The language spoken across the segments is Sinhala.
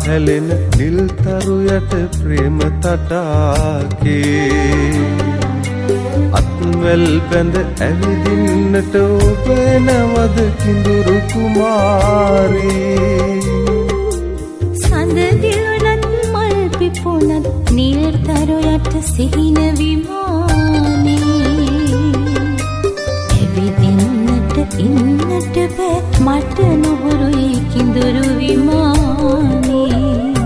හැලෙන නිල්තරු යට ප්‍රේම තටාකේ අත්වැල් බැඳ ඇවිදින්නට ඔබ නැවද කිඳුරු කුමාරී සඳ දිලුණත් මල් පිපුණත් නිල්තරු යට සිහින විමානේ ඇවිදින්නට ඉන්නට බෑ මට නොහුරුයි කිඳුරු විමානේ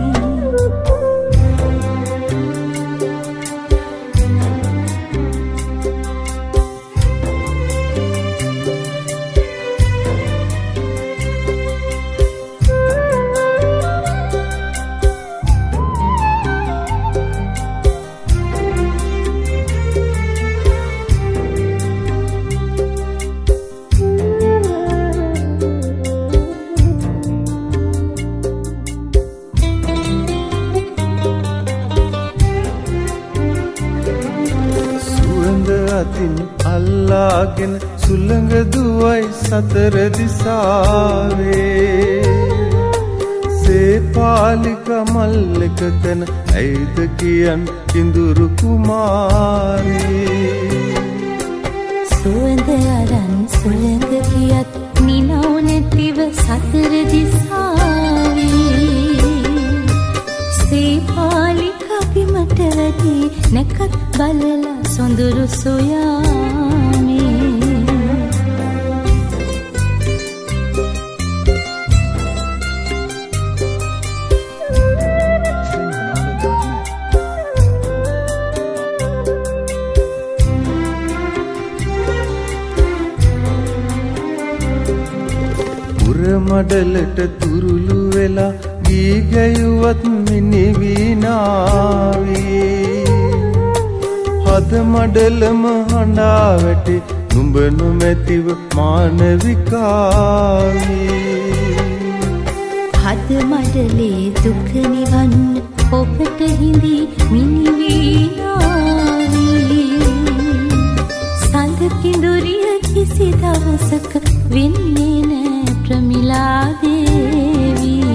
අතින් අල්ලාගෙන සුළඟ දුවයි සතර දිසාවේ සේපාලික මල්ලක තැන ඇයිද කියන් කිඳුරු කුමාරී සුවඳ අරන් සුළඟ කියත් නිනව නැතිව සතර දිසාවේ සේපාලික බිමට වැටි නැකත් බලලා සොඳුරු සොයානේ පුරමඩලට තුරුළු වෙලා ගී ගැයුවත් මිනිවිනාවී හද මඩලම හඬා වැටි නුඹ නොමැතිව මානවිකාවී හද මඩලේ දුක නිවන්න ඔබට හිඳි මිනිවිනාවී සඳ කිඳුරිය කිසි දවසක වෙන්නේ නෑ ප්‍රමිලා දේවී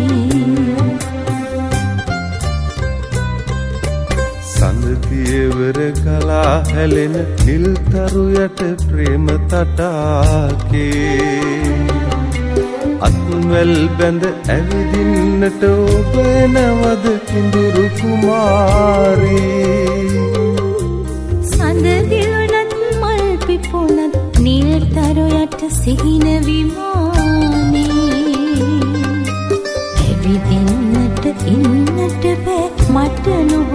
සඳතියවර කලා හැලෙන නිල්තරු යට ප්‍රේම තටාකේ අත්වැල් බැඳ ඇවිදින්නට ඔබ නැවද කිඳුරු කුමාරී සඳ දිලුණත් මල් පිපුණත් නිල්තරු යට සිහින විමානේ ඇවිදින්නට ඉන්නට බෑ මට